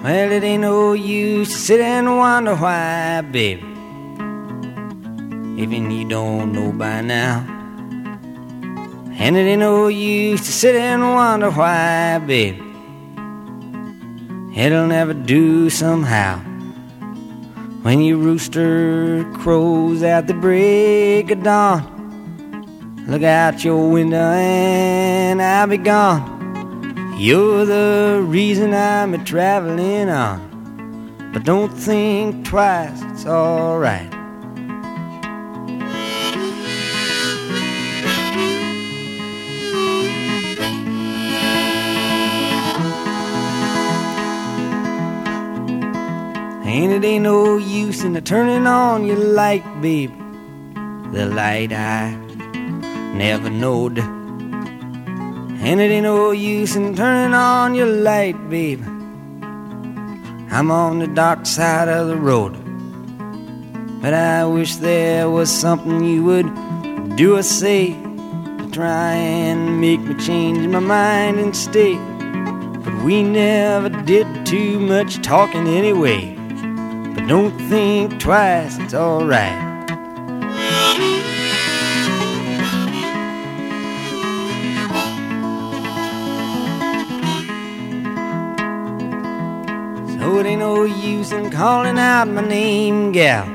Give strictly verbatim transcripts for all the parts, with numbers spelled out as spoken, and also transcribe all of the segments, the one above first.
Well, it ain't no use to sit and wonder why, baby, even you don't know by now. And it ain't no use to sit and wonder why, baby, it'll never do somehow. When your rooster crows at the break of dawn, look out your window and I'll be gone. You're the reason I'm a traveling on, but don't think twice, it's alright. And it ain't no use in the turning on your light, baby, the light I never knowed. And it ain't no use in turning on your light, baby, I'm on the dark side of the road. But I wish there was something you would do or say to try and make me change my mind and stay. But we never did too much talking anyway. But don't think twice, it's alright. So it ain't no use in calling out my name, gal,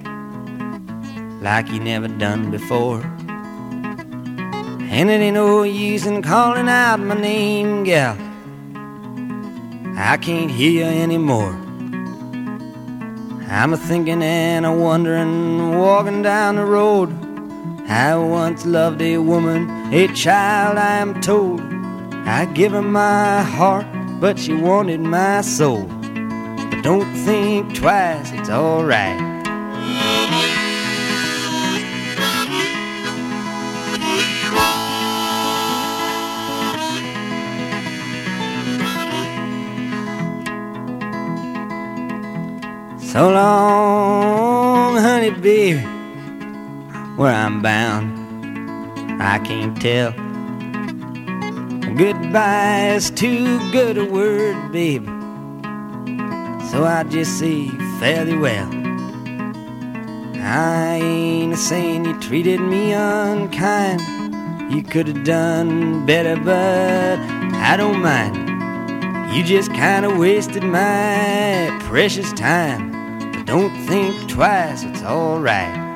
like you never done before. And it ain't no use in calling out my name, gal, I can't hear you anymore. I'm a-thinking and a-wondering, walking down the road. I once loved a woman, a child I am told. I give her my heart, but she wanted my soul. But don't think twice, it's alright. So long, honey, baby, where I'm bound, I can't tell. Goodbye is too good a word, baby, so I just say fairly well. I ain't saying you treated me unkind, you could have done better, but I don't mind. You just kinda wasted my precious time. Don't think twice, it's alright.